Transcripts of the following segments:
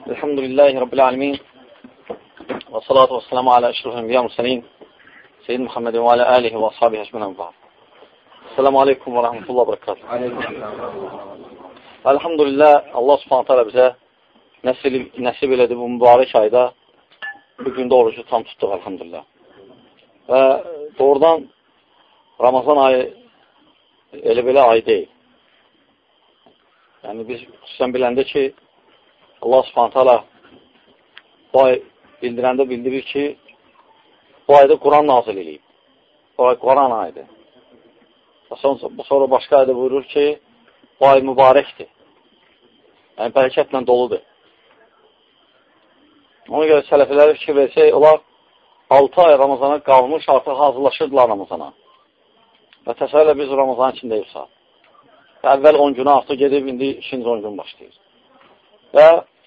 Elhamdülillahi Rabbil alemin. Və salatu və selamu alə əşrafil enbiya mürsəlin. Seyyid Muhammedin və alə alihi və ashabihi ecmaîn. Esselamu aleykum və rahmetullah və bərəkatuh. Elhamdülillah, Allah subhanahu taala bizə nəsib elədi bu mübarək ayda. Bu gündə orucu tam tutduq, elhamdülillah. Və doğrudan Ramazan ayı elə belə ay deyil. Yəni biz xüsusən biləndə ki, Allah subhanahu taala bu ay bildirəndə bildirir ki, bu ayda Quran nazil edib. Bu ay Quran ayıdır. Sonra başqa ayda buyurur ki, bu ay mübarəkdir. Yəni bərəkətlə doludur. Ona görə sələfələri fikir versək, onlar 6 ay Ramazana qalmış, artıq hazırlaşırdılar Ramazana. Və təsəvvürlə biz Ramazan içindəyik saat. Əvvəl 10 günü artıq gedib, indi 2-ci 10 gün başlayır. Və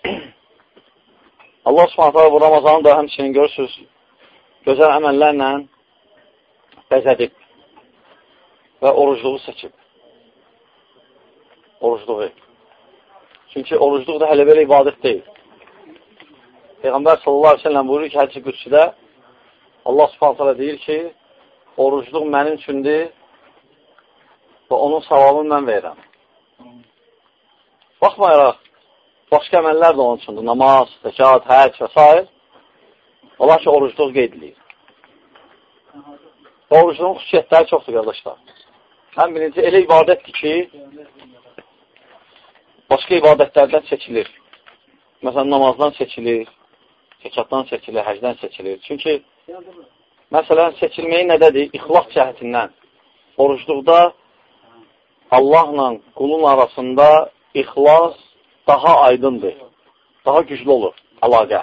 Allah subhanətə bu Ramazanı da həmçinin görürsünüz, gözəl əməllərlə bəzədib və orucluğu seçib. Orucluğu. Çünki orucluq da hələ belə ibadət deyil. Peyğəmbər sallallahu aleyhi ve sellem buyurur ki, hədis-i qüdsüdə Allah subhanətə deyir ki, orucluq mənim üçündür və onun savabını mən verirəm. Baxmayaraq, başqa əməllər də onun üçündür. Namaz, zəkat, həc və s. Olar ki, orucluq qeyd edilir. Və orucluğun xüsusiyyətləri çoxdur, qardaşlar. Ən birinci, elə ibadətdir ki, başqa ibadətlərdən seçilir. Məsələn, namazdan seçilir, zəkatdan seçilir, həcdən seçilir. Çünki, məsələn, seçilməyi nədədir? İxlas cəhətindən. Orucluqda Allahla qulun arasında ixlas daha aydındır, daha güclü olur əlaqə.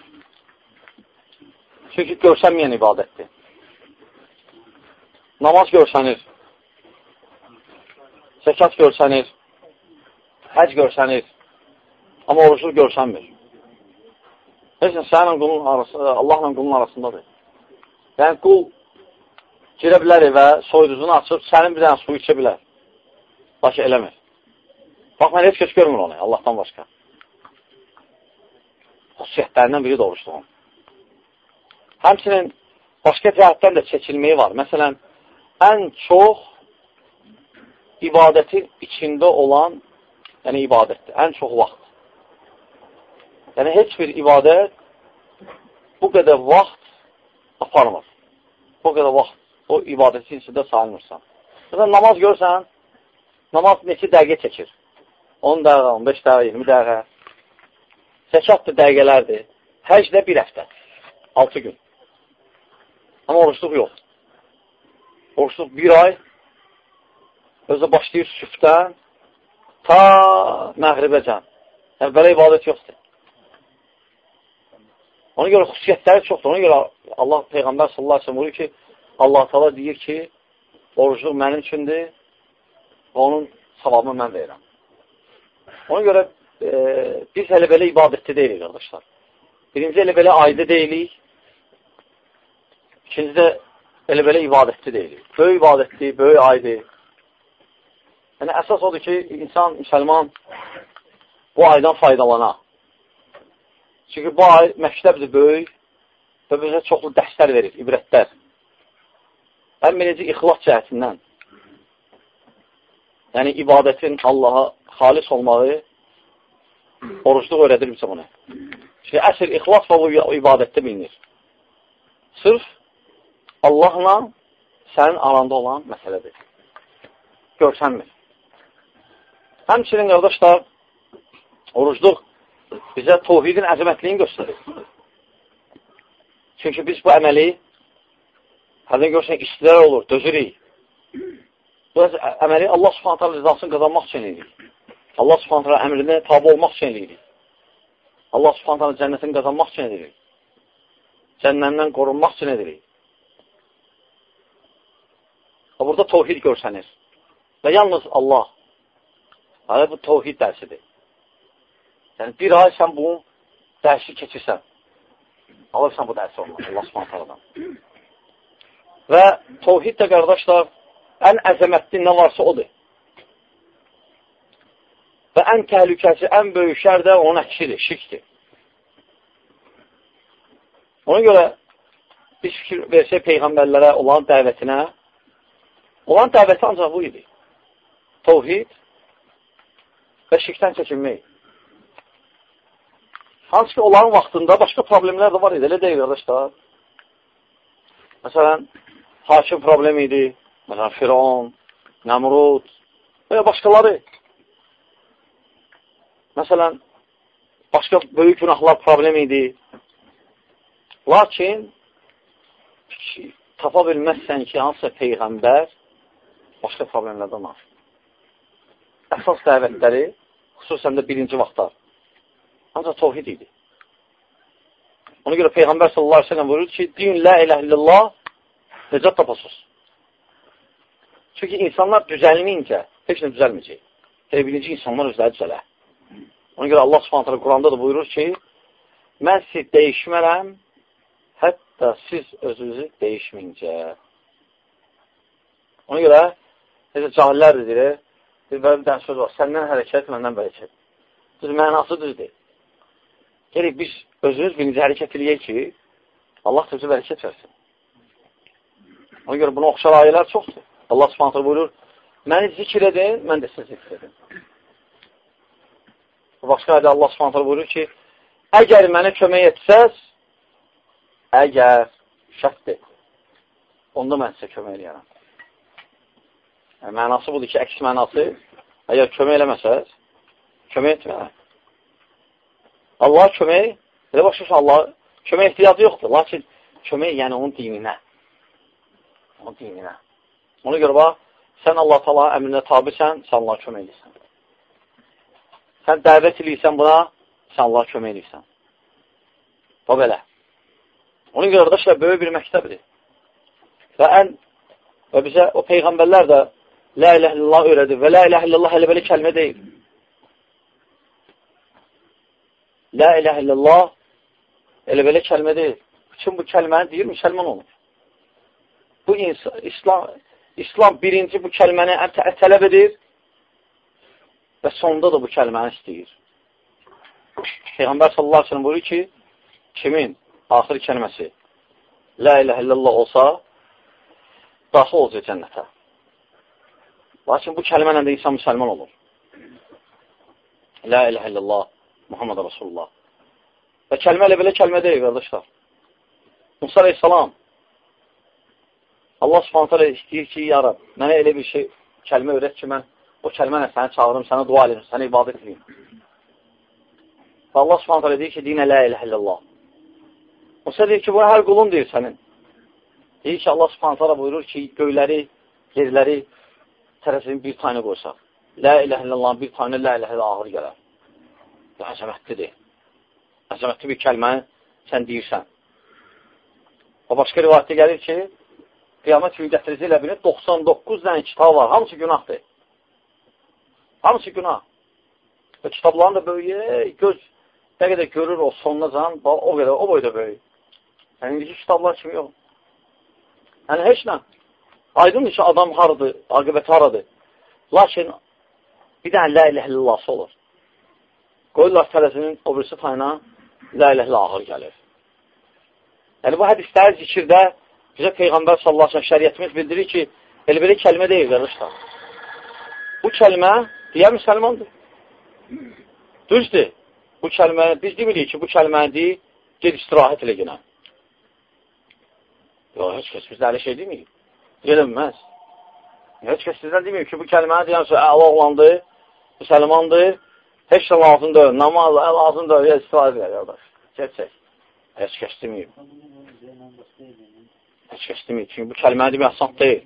Çünki görsənməyən ibadətdir. Namaz görsənir, zəkat görsənir, həc görsənir, amma orucluq görsənmir. Heç sənin Allahla qulun arasındadır. Yəni, qul girə bilər evə, soyuducunu açıb, sənin bir dənə su içə bilər. Lakin eləmir. Bax, mən heç kəs görmür onu, Allahdan başqa. Xüsusiyyətlərindən biri də orucluğun. Həmçinin başqa cəhətdən də çəkilməyi var. Məsələn, ən çox ibadətin içində olan, yəni ibadətdir, ən çox vaxt. Yəni, heç bir ibadət bu qədər vaxt aparmır. Bu qədər vaxt o ibadətin içində sayılmırsan. Məsələn, namaz görsən, namaz neçə dəqiqə çəkir? 10 dəqiqə, 15 dəqiqə, 20 dəqiqə. Zəkat da dəqiqələrdir. Həc də bir həftə, 6 gün. Amma orucluq yox. Orucluq bir ay, özü başlayır sübhdən, ta məğribəcən. Yəni, belə ibadət yoxdur. Ona görə xüsusiyyətləri çoxdur. Ona görə Allah Peyğəmbər sallallahu aleyhi ve sellem buyurur ki, Allah Teala deyir ki, orucluq mənim üçündür və onun savabını mən verirəm. Ona görə biz hələ belə ibadətdə deyilik, qardaşlar. Birinci, elə belə ayda deyilik. İkinci də elə belə ibadətdə deyilik. Böyük ibadətdir, böyük aydır. Yəni, əsas odur ki, insan, müsəlman bu aydan faydalana. Çünki bu ay məktəbdir böyük və bizə çoxlu dərslər verir, ibrətlər. Ən birinci, ixlas cəhətindən. Yəni, ibadətin Allaha xalis olmağı orucluq öyrədir bizə bunu. Çünki əsr ixlas və bu ibadətdə bilinir. Sırf Allahla sənin aranda olan məsələdir. Görsənmir. Həmçinin, qardaşlar, orucluq bizə tövhidin əzəmətliyini göstərir. Çünki biz bu əməli hərdən görsən istilər olur, dözürük. Bu əməli Allah subhanət hala rızasını qazanmaq üçün edirik. Allah subhanət hala əmrinə tabi olmaq üçün edirik. Allah subhanət hala cənnətini qazanmaq üçün edirik. Cənnəmdən qorunmaq üçün edirik. Burada tövhid görsənir. Və yalnız Allah. Yəni, bu tövhid dərsidir. Yəni, bir ay sən bu dərsi keçirsən. Alırsan bu dərsi olmaz. Allah subhanət haladan. Və tövhid də, qardaşlar, ən əzəmətli nə varsa odur. Və ən təhlükəsi, ən böyük şər də onun əksidir, şirkdir. Ona görə bir fikir versək peyğəmbərlərə olan dəvətinə, olan dəvəti ancaq bu idi. Təvhid və şirkdən çəkinmək. Hansı ki, onların vaxtında başqa problemlər də var idi, elə deyil, qardaşlar. Məsələn, hakim problem idi, məsələn, Firon, Nəmrud və başqaları. Məsələn, başqa böyük günahlar problem idi. Lakin, tapa bilməzsən ki, hansısa peyğəmbər başqa problemlərdən var. Əsas dəvətləri, xüsusən də birinci vaxtlar, ancaq təvhid idi. Ona görə Peyğəmbər sallallahu aleyhi ve sellem buyurur ki, din la ilahe illallah necat tapasız. Çünki insanlar düzəlməyincə, heç nə düzəlməyəcək. Birinci insanlar özləri düzələ. Ona görə Allah subhanətlə Quranda da buyurur ki, mən siz dəyişmərəm, hətta siz özünüzü dəyişməyincə. Ona görə, necə cahillər deyir, bir dənə söz var, səndən hərəkət, məndən bərəkət. Düz mənası düzdür. Gələk, biz özümüz birinci hərəkət eləyək ki, Allah da bizə bərəkət versin. Ona görə buna oxşar ayələr çoxdur. Allah subhanətlə buyurur, məni zikr edin, mən də siz zikr edin. Başqa ayədə Allah subhanətlə buyurur ki, əgər mənə kömək etsəz, əgər şərtdir, onda mən sizə kömək eləyərəm. Mənası budur ki, əks mənası, əgər kömək eləməsəz, kömək etməyərəm. Allah kömək, elə başlayırsa Allah kömək ehtiyacı yoxdur, lakin kömək yəni onun dininə. Onun dininə. Ona görə bax, sən Allah Taala əmrinə tabisən, sən Allah kömək edirsən. Sən dəvət edirsən buna, sən Allah kömək edirsən. O belə. Onun görə qardaşlar böyük bir məktəbdir. Və bizə o peyğəmbərlər də la ilahe illallah öyrədir və la ilahe illallah elə belə kəlmə deyil. La ilahe illallah elə belə kəlmə deyil. Bütün bu kəlməni deyir, müsəlman olur. Bu İslam birinci bu kəlməni tələb edir və sonunda da bu kəlməni istəyir. Peyğəmbər sallallahu aleyhi ve sellem buyurur ki, kimin axır kəlməsi la ilahe illallah olsa, daxil olacaq cənnətə. Lakin bu kəlmənlə də insan müsəlman olur. La ilahe illallah, Muhammed Rasulullah. Və kəlmə elə belə kəlmə deyil, qardaşlar. Musa aleyhissalam, Allah subhanətlə istəyir ki, ya Rab, mənə elə bir şey, kəlmə öyrət ki, mən o kəlmənlə səni çağırım, sənə dua edim, sənə ibadət edeyim. Və Allah subhanətlə deyir ki, dinə la ilahe illallah. Musa deyir ki, bu hər qulun deyir sənin. Deyir ki, Allah subhanətlə buyurur ki, göyləri, yerləri tərəfini bir tane qoysaq. La ilahe illallah, bir tane la ilahe illallah ağır gələr. Əzəmətlidir. Əzəmətli bir kəlməni sən deyirsən. O başqa rivayətdə gəlir ki, qiyamət günü gətirəcəklər bilir, 99 dənə kitab var. Hamısı günahdır. Hamısı günah. Və kitabların da böyük, göz nə qədər görür o sonuna can, o qədər, o boyda böyük. Yəni, indiki kitablar kimi yox. Yəni, heç nə. Aydındır ki, adam haradır, aqibəti haradır. Lakin, bir dənə la ilahe illallahsı olur. Qoyurlar tələsinin o birisi tayına la ilahe illallah ağır gəlir. Yəni, bu hədislər zikirdə bizə Peyğəmbər sallallahu aleyhi ve sellem şəriyyətimiz bildirir ki, elə belə kəlmə deyil, qardaşlar. Bu kəlmə deyər müsəlmandır. Düzdür. Bu kəlmə, biz demirik ki, bu kəlməni deyil, ged istirahət elə günə. Yox, heç kəs bizdə elə şey deməyib. Gedilməz. Heç kəs sizdən deməyib ki, bu kəlməni deyən sonra əla oğlandır, müsəlmandır, heç də lazımdır, namaz lazımdır, istirahət elə, qardaş. Çək. Heç kəs deməyib. Heç kəs deməyib. Çünki bu kəlməni demək asan deyil.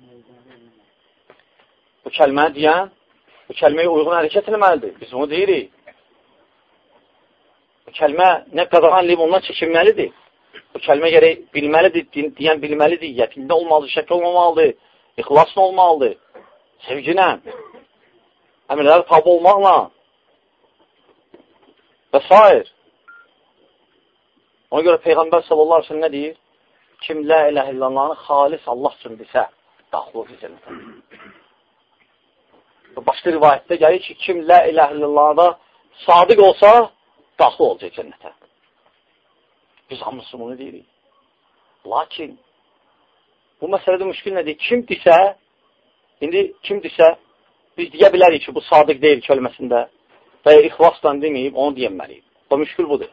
Bu kəlməni deyən, bu kəlməyə uyğun hərəkət eləməlidir. Biz bunu deyirik. Bu kəlmə nə qadağan eləyib ondan çəkinməlidir. Bu kəlmə gərək bilməlidir, deyən bilməlidir, yəqində olmalıdır, şək olmamalıdır, ixlasla olmalıdır, sevginə, əmirləri tabi olmaqla və s. Ona görə Peyğəmbər sallallahu aleyhi ve sellem nə deyir? Kim la ilahe illallahını xalis Allah üçün desə, daxil olur cənnətə. Başqa rivayətdə gəlir ki, kim la ilahe illallahda sadiq olsa, daxil olacaq cənnətə. Biz hamısı bunu deyirik. Lakin, bu məsələdə müşkil nədir? Kimdirsə, biz deyə bilərik ki, bu sadiq deyil kəlməsində və ya ixlasla deməyib, onu deyəməliyik. O müşkül budur.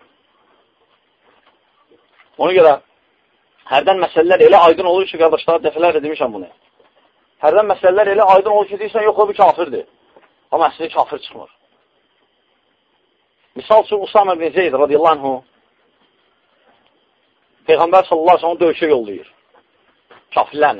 Ona görə, hərdən məsələlər elə aydın olur ki, qardaşlar, dəfələrlə demişəm bunu. Hərdən məsələlər elə aydın olur ki, deyirsən, yox, o bir kafirdir. Amma əslində kafir çıxmır. Misal üçün, Usam ibn Zeyd radiyallahu anhu Peyğəmbər sallallahu aleyhi ve sellem döyüşə yollayır. Kafirlərlə.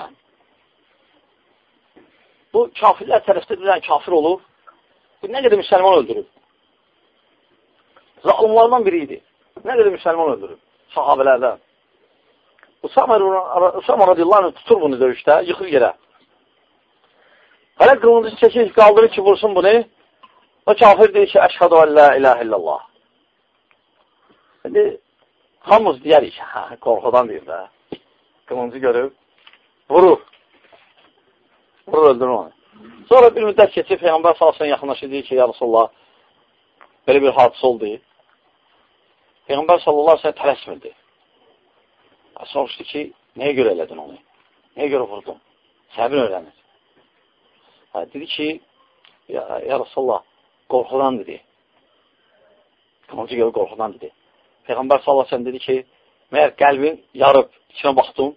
Bu kafirlər tərəfdə bilən kafir olur. Bu nə qədər müsəlman öldürür? Zalimlardan biri idi. Nə qədər müsəlman öldürür? Sahabələrdən. Usama radiyallahu anh tutur bunu döyüşdə, yıxır yerə. Hələ qılıncı çəkir, qaldırır ki, vursun bunu. O kafir deyir ki, əşhədu ən la ilahə illallah. Şimdi, hamımız deyərik ki, qorxudan deyir də. Qılıncı görüb, vurur. Vurur, öldürür onu. Sonra bir müddət keçib, Peyğəmbər salsın yaxınlaşır, deyir ki, ya Rasulullah, belə bir hadisə oldu. Peyğəmbər sallallahu aleyhi ve sellem tələsmirdi. Soruşdu ki, nəyə görə elədin onu? Nəyə görə vurdun? Səbir öyrənir. Dedi ki, ya Rasulullah, qorxudan dedi. Qılıncı görə qorxudan dedi. Peyğəmbər sallallahu aleyhi ve sellem dedi ki, məyər qəlbin yarıb, içinə baxdın.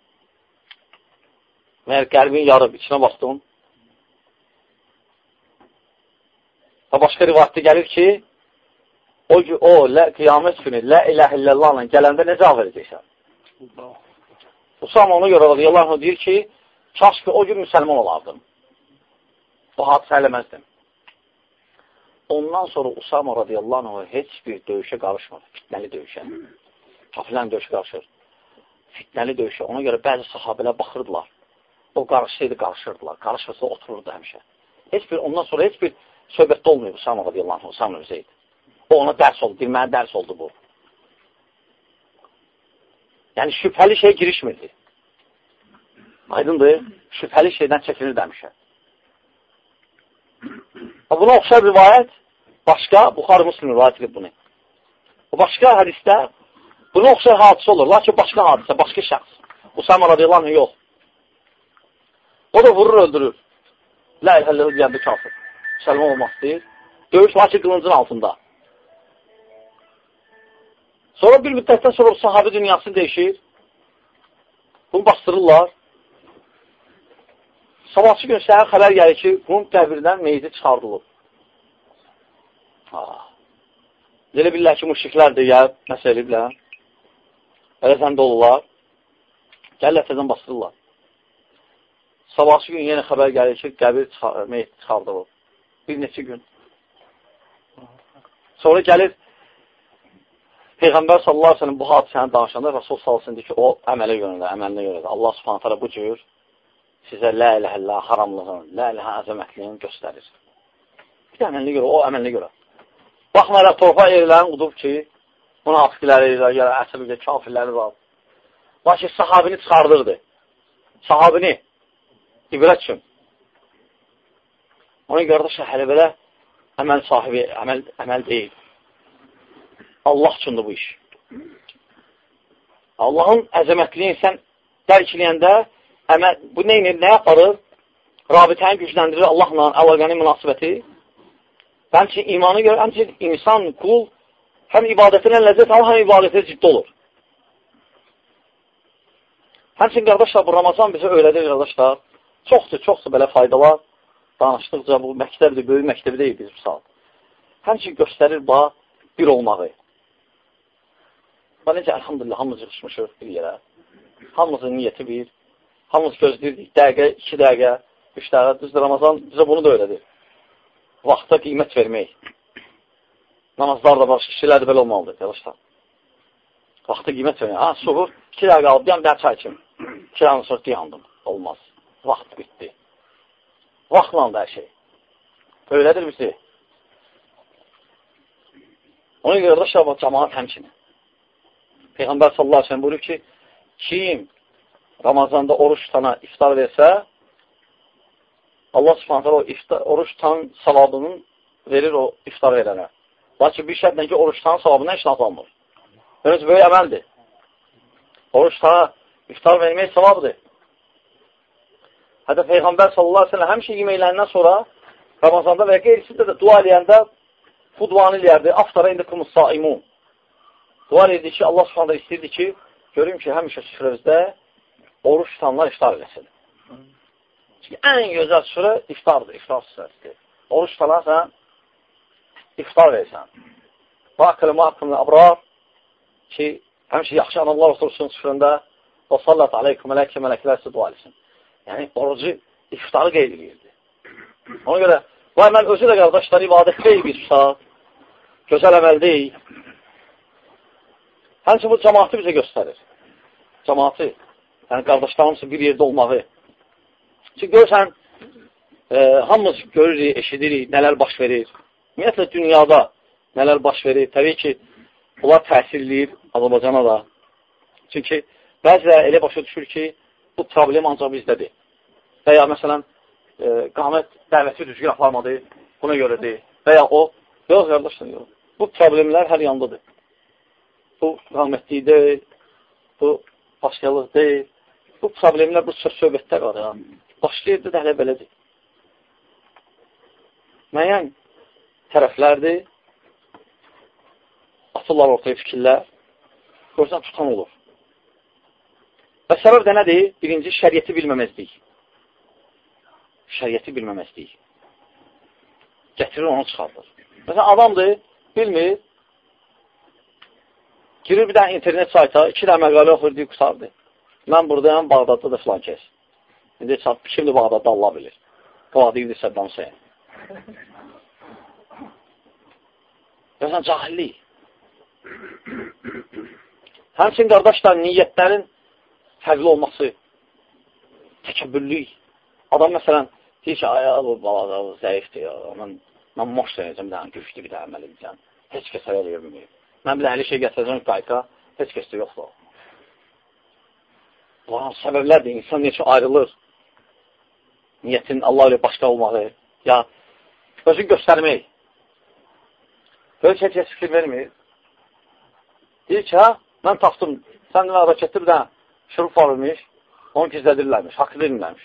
Məyər qəlbin yarıb, içinə baxdın. Və başqa rivayətdə gəlir ki, o qiyamət günü, la ilahə illallahla gələndə nə cavab verəcəksən? Usama ona görə radiyallahu anh deyir ki, kaş ki o gün müsəlman olardım. O hadisə eləməzdim. Ondan sonra Usama radiyallahu anh heç bir döyüşə qarışmır. Fitnəli döyüşə. Kafirlərin döyüşə qarışır. Fitnəli döyüşə. Ona görə bəzi sahabələr baxırdılar. O qarışsaydı qarışırdılar. Qarışmasa otururdu həmişə. Ondan sonra heç bir söhbətdə olmuyor Usama radiyallahu anh. Usama Zeyd. O ona dərs oldu. Bilməyə dərs oldu bu. Yəni şübhəli şey girişmirdi. Aydındır. Şübhəli şeydən çəkilir demişə. Buna oxşar rivayət başqa, Buxarı Müslim rivayət edib bunu. O başqa hədisdə buna oxşar hadisə olur. Lakin başqa hadisə, başqa şəxs. Usama radiyallahu anh yox. O da vurur, öldürür. La ilahə illallah deyəndə kafir. Müsəlman olmaq deyir. Döyüş lakin qılıncın altında. Sonra bir müddətdən sonra sahabi dünyası dəyişir. Bunu bastırırlar. Sabahçı gün səhər xəbər gəlir ki, Qum qəbirindən meyidi çıxardılıb. Elə bilirlər ki, müşriklər də gəlib, nəsə eliblər. Ələzəndə olurlar. Gəlirlər təzən bastırırlar. Sabahçı gün yenə xəbər gəlir ki, qəbir meyid çıxardılıb. Bir neçə gün. Sonra gəlir Peyğəmbər sallallahu aleyhi ve sellem bu hadisəni danışanda Rasul sallallahu aleyhi ve sellem ki, o əmələ yönədir, əməlinə yönədir. Allah subhanət hələ bu cür sizə la ilahə illallah haramlığın, la ilahə əzəmətliyini göstərir. Bir də əməlinə görə, o əməlinə görə. Baxmayaraq torpaq yerlərini udub ki, münafiqləri ilə, əsəbə, kafirləri var. Lakin sahabini çıxardırdı. Sahabini ibrət üçün. Ona görə də hələ belə əməl sahibi, əməl deyil. Allah üçündür bu iş. Allahın əzəmətliyini sən dərk eləyəndə bu nə yaparır? Rabitəni gücləndirir Allahla əlaqənin münasibəti. Həmçinin imanı görə, həmçinin insan, qul həm ibadətinə ləzzət alır, həm ibadətə ciddi olur. Həmçinin qardaşlar, bu Ramazan bizə öyrədir qardaşlar. Çoxdur belə faydalar. Danışdıqca bu məktəbdir, böyük məktəbi deyil biz bu saat. Həmçinin göstərir bir olmağı. Necə, əlhamdülillah, hamımız yığışmışıq bir yerə. Hamımızın niyyəti bir. Hamımız gözləyirdik, dəqiqə, 2 dəqiqə, 3 dəqiqə. Düzdür, Ramazan bizə bunu da öyrədir. Vaxta qiymət vermək. Namazlar da başqa kişilər də belə olmalıdır, arkadaşlar. Vaxta qiymət vermək. Suhur, 2 dəqiqə alıb, bir çay içim. 2 dəqiqə sonra dayandım. Olmaz. Vaxt bitdi. Vaxtla da hər şey. Öylədir bizi. Ona görə də cəmaat həmçinin. Peyğəmbər sallallahu aleyhi ve sellem buyurur ki, kim Ramazanda oruç tutana iftar versə, Allah subhanətə o oruç tutan savabının verir o iftar verənə. Lakin bir şərtlə ki, oruç tutan savabından heç alınmır. Böyük əməldir. Oruç tutana İftar vermək savabdır. Hətta Peyğəmbər sallallahu aleyhi ve sellem həmişə yeməklərindən sonra Ramazanda və qeyrisində də dua eləyəndə bu duanı eləyərdi. Aftara indikumus saimun. Dua eləyirdi ki, Allah subhanahu istəyirdi ki, görüm ki, həmişə süfrəmizdə oruç tutanlar iftar eləsin. Çünki ən gözəl süfrə iftardır, iftar süfrəsidir. Oruç tutanarsan, iftar verirsən. Bakırı maqımlı abrar ki, həmişə yaxşı adamlar otursun süfrəndə və sallat aleykum mələklər sizə dua eləsin. Yəni, orucu iftarı qeyd edirdi. Ona görə, bu əməl özü də qardaşlar ibadət deyil bir saat, gözəl əməl deyil. Həmçin bu cəmaatı bizə göstərir. Cəmaatı, yəni qardaşlarımızın bir yerdə olmağı. Çünki görürsən, hamımız görürük, eşidirik, nələr baş verir. Ümumiyyətlə, dünyada nələr baş verir. Təbii ki, bunlar təsirləyir Azərbaycana da. Çünki bəziləri elə başa düşür ki, bu problem ancaq bizdədir. Və ya, məsələn, qamət dəvəti düzgün aparmadı, buna görədir. Və ya o, yox, qardaşlar, yox. Bu problemlər hər yandadır. Bu qamətlik deyil, bu başqalıq deyil. Bu problemlər, bu söhbətlər var. Ya. Başlayırdı da hələ belədir. Müəyyən tərəflərdir, atırlar ortaya fikirlər, görsən tutan olur. Və səbəb də nədir? Birinci, şəriyyəti bilməməzlik. Şəriyyəti bilməməzlik. Gətirir, onu çıxardır. Məsələn, adamdır, bilmir, girir bir dənə internet sayta, 2 dənə məqalə oxur, deyib, qusardır. Mən buradayım, Bağdadda da filan kəs. İndi kimdir Bağdadda, Allah bilir. Qala deyirdi, Səddam Hüseyin. Görsən, cahillik. Həmçin, qardaşlar, niyyətlərin fərqli olması, təkəbbürlük. Adam, məsələn, deyir ki, bu balaca zəifdir, mən moş sənəcəm, bir dənə güclü bir dənə əməl edəcəm. Heç kəs əməl edə mən bir dənə şey gətirəcəm, qayqa, heç kəs də yoxdur. Bunlar səbəblərdir, insan necə ayrılır. Niyyətin Allah ilə başqa olmağı, ya özünü göstərmək. Böyle heç fikir vermir. Deyir ki, mən tapdım, sən də raketli bir dənə şurup varmış, onu gizlədirlərmiş, haqlı verirlərmiş.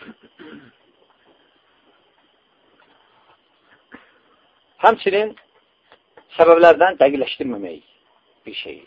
Həmçinin səbəblərdən dəqiqləşdirməmək bir şeyi.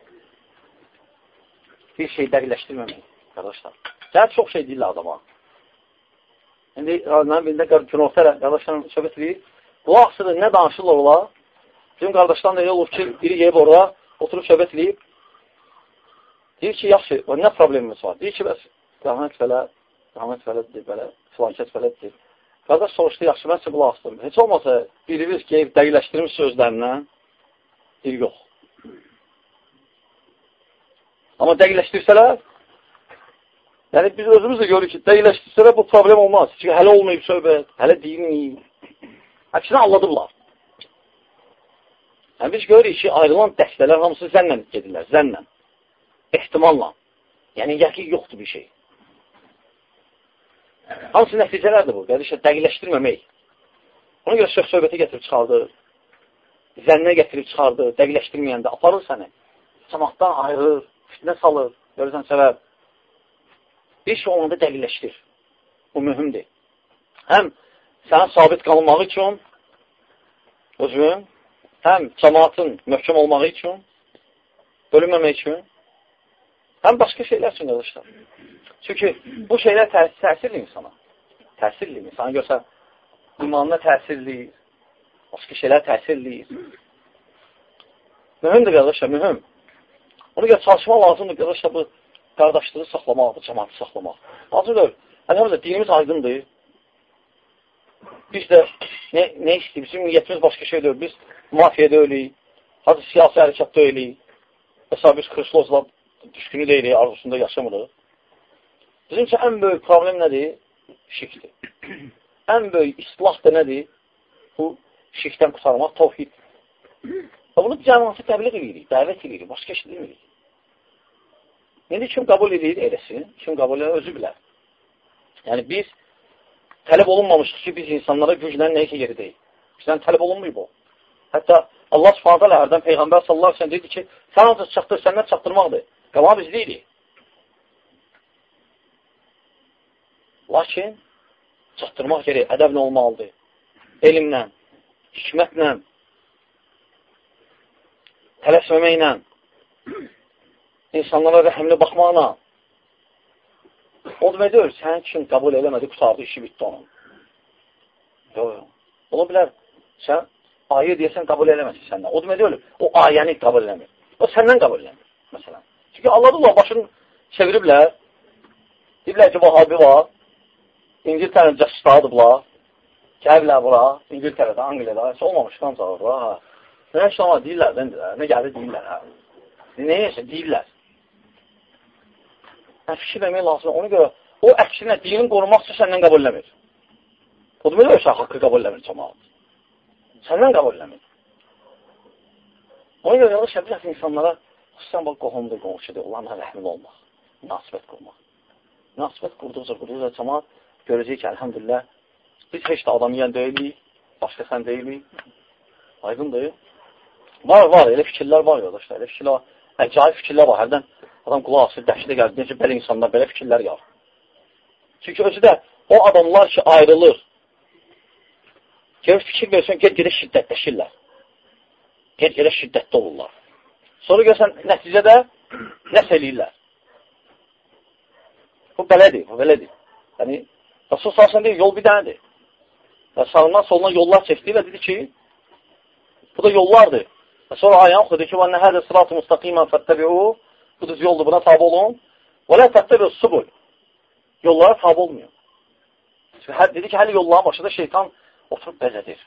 Bir şeyi dəqiqləşdirməmək, qardaşlar. Cəhət çox şey deyirlər adama. İndi, mən birində günortayla qardaşlarım söhbət edir. Qulaq asıdır, nə danışırlar ola? Bizim qardaşlarım da elə olur ki, biri yeyib orada, oturub söhbət edib. Deyir ki, yaxşı, nə problemimiz var? Deyir ki, bəs, rəhmət belə, filankət belə deyir. Qardaş soruşdu, yaxşı, mən sizə qulaq asıdım. Heç olmasa, birimiz qeyib dəqiqləşdirmiş sözlərindən, deyir, yox. Amma dəqiqləşdirsələr, yəni biz özümüz də görürük ki, dəqiqləşdirsələr bu problem olmaz. Çünki hələ olmayıb söhbət, hələ deyilməyib. Əksinə anladıblar. Yəni biz görürük ki, ayrılan dəstələr hamısı zənnlə gedirlər, zənnlə. ehtimalla. Yəni, yəqin yoxdur bir şey. Hansı nəticələrdir bu? Qardaşlar, dəqiqləşdirməmək. Ona görə söhbəti gətirib çıxardır, zənnə gətirib çıxardır, dəqiqləşdirməyəndə aparır səni. Cəmaatdan ayırır, fitnə salır, görürsən səbəb. Bir şey olanda dəqiqləşdir. Bu mühümdir. Həm sənin sabit qalınmağı üçün, özün, həm cəmaatın möhkəm olmağı üçün, bölünməmək üçün, həm başqa şeylər üçün qardaşlar. Çünki bu şeylər təsirli insana. Təsirli insana görsə, imanına təsirliyir, başqa şeylər təsirliyir. Mühümdür qardaşlar, mühüm. Ona görə çalışmaq lazımdır qardaşlar, bu qardaşlığı saxlamaq, bu cəmaatı saxlamaq. Lazımdır. Əlbəttə, dinimiz aydındır. Biz də nə istəyir? Bizim niyyətimiz başqa şey deyil. Biz mafiyada öləyik, hazır siyasi hərəkatda öləyik. Mesela biz Xrislosla düşkünü deyilik, arzusunda yaşamırıq. Bizim üçün ən böyük problem nədir? Şirkdir. Ən böyük islah da nədir? Bu şirkdən qurtarmaq, tavhid. Bunu cəmaatı təbliğ edirik, dəvət edirik, başqa şey demirik. İndi kim qəbul edir, eləsin, kim qəbul edir, özü bilər. Yəni biz tələb olunmamışıq ki, biz insanlara güclə nəyisə yeridəyik. Bizdən tələb olunmayıb o. Hətta Allah Subhanahu taala hərdən Peyğəmbər sallallahu əleyhi və səlləm dedi ki, sən ancaq çatdır, səndən çatdırmaqdır. Qabağı biz deyilik. Lakin çatdırmaq gerək, ədəblə olmalıdır. Elmlə, hikmətlə, tələsməməklə, insanlara rəhimli baxmaqla. O demək deyil, sən kim qəbul eləmədi, qutardı, işi bitdi onun. Yox. Ola bilər, sən ayə deyəsən qəbul eləməsin səndən. O demək deyil, o ayəni qəbul eləmir. O səndən qəbul eləmir, məsələn. Çünki Allah başını çeviriblər, deyiblər ki, Vahabi var, İngiltərənin cəsuslarıdırlar, gəlirlər bura, İngiltərədə, Angliyada, heç olmamış qancaqlar, nə heç olmadı, deyirlər, nə gəlir, deyirlər, nə yesə, deyirlər. Fikir vermək lazım, ona görə, o əksinə dinin qorumaq üçün səndən qəbul eləmir. O demək deyil, haqqı qəbul eləmir, cəmaat. Səndən qəbul eləmir. Ona görə, yalnız şəbirət insanlara, xüsusən bax, qohumdur, qonşudur, onlarla rəhmli olmaq, münasibət qurmaq. Münasibət qurduqca, cəmaat görəcək ki, əlhəmdülillah, biz heç də adam yiyən deyilik, başqa sən deyilik. Aydındır. Var, elə fikirlər var, yoldaşlar, elə fikirlər var. Əcayib fikirlər var, hərdən adam qulaq asır, dəhşətə gəldi, necə belə insanlar belə fikirlər yar. Çünki özü də o adamlar ki, ayrılır, fikir versən, ged-gedə şiddətləşirlər. Ged-gedə şiddətli olurlar. Sonra görsən, nəticədə nəsə eləyirlər. Bu belədir. Yəni, Rasul salsan deyir, yol bir dənədir. Və sağından solundan yollar çəkdi və dedi ki, bu da yollardır. Və sonra ayan oxudu ki, وَاَنَّ هَذَا صِرَاطُ مُسْتَقِيمًا فَاتَّبِعُوهُ Bu düz yoldur, buna tabi olun. وَلَا تَتَّبِعُوا السُّبُلَ Yollara tabi olmuyor. Dedi ki, hələ yolların başında şeytan oturub bəzədir.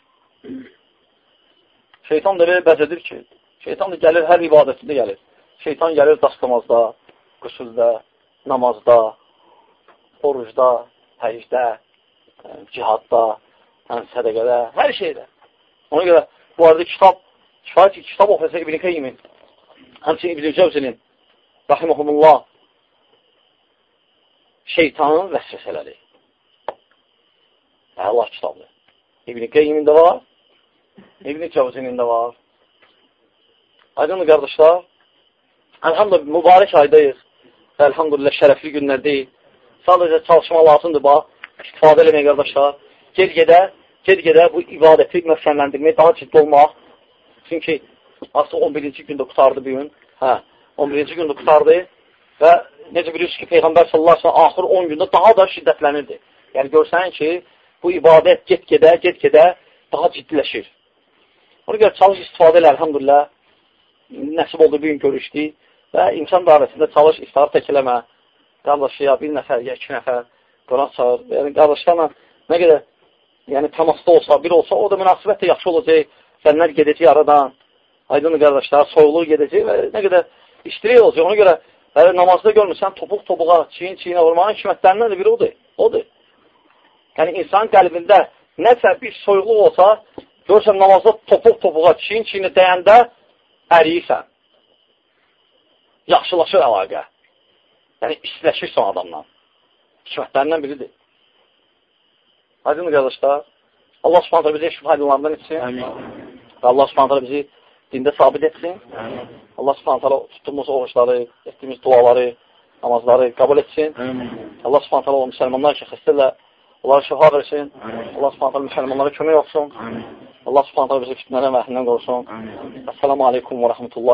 Şeytan da belə bəzədir ki, şeytan da gəlir, hər ibadətində gəlir. Şeytan gəlir dastamazda, qüsulda, namazda, orucda, həcdə, cihadda, sədəqədə, hər şeydə. Ona görə bu arada kifayət ki, kitab oxuyasa İbn-i Qeyyimin, həmçinin İbn-i Cəvzinin, rahiməhumullah, şeytanın vəsvəsələri. Allah kitabdır. İbn-i Qeyyimin də var, İbn-i Cəvzinin də var. Aydınlı qardaşlar, əlhamdülillah, mübarək aydayıq və əlhamdülillah, şərəfli günlərdəyik. Sadəcə çalışma lazımdır, bax, istifadə eləmək qardaşlar. Ged-gedə bu ibadəti məqsədləndirmək, daha ciddi olmaq. Çünki aslında 11-ci gündə qutardı bir gün. 11-ci gündə qutardı və necə bilirsiniz ki, Peyğəmbər sallallahu aleyhi ve sellem axır 10 gündə daha da şiddətlənirdi. Yəni, görsən ki, bu ibadət get-gedə daha ciddiləşir. Ona görə çalış istifadə elə, əlhamdülillah, nəsib oldu bir gün görüşdük və imkan dairəsində çalış, iftarı tək eləmə. Qardaşı ya bir nəfər, ya 2 nəfər qonaq çağır. Yəni, qardaşlarla nə qədər təmasda olsa, bir olsa, o da münasibət də yaxşı olacaq. Sənlər gedəcək aradan, aydın qardaşlar, soyuluq gedəcək və nə qədər iştirik olacaq. Ona görə namazda görmürsən, topuq-topuğa, çiyin-çiyinə vurmağın hikmətlərindən də biri odur. Yəni, insanın qəlbində nəsə bir soyuluq olsa, görürsən namazda topuq-topuğa, çiyin-çiyinə dəyəndə əriyirsən. Yaxşılaşır əlaqə. Yəni, işləşirsən adamla. Hikmətlərindən biridir. Aydın qardaşlar, Allah subhanətlə bizi eşq faydalarından etsin. Və Allah subhanətlə bizi dində sabit etsin. Allah subhanətlə tutduğumuz oruçları, etdiyimiz duaları, namazları qəbul etsin. Allah subhanətlə o müsəlmanlar ki, xəstələr, onları şifa versin. Allah subhanətlə müsəlmanlara kömək olsun. Allah subhanətlə bizi fitnədən və əhlindən qorusun. Əssalamu aleykum və rəhmətullah.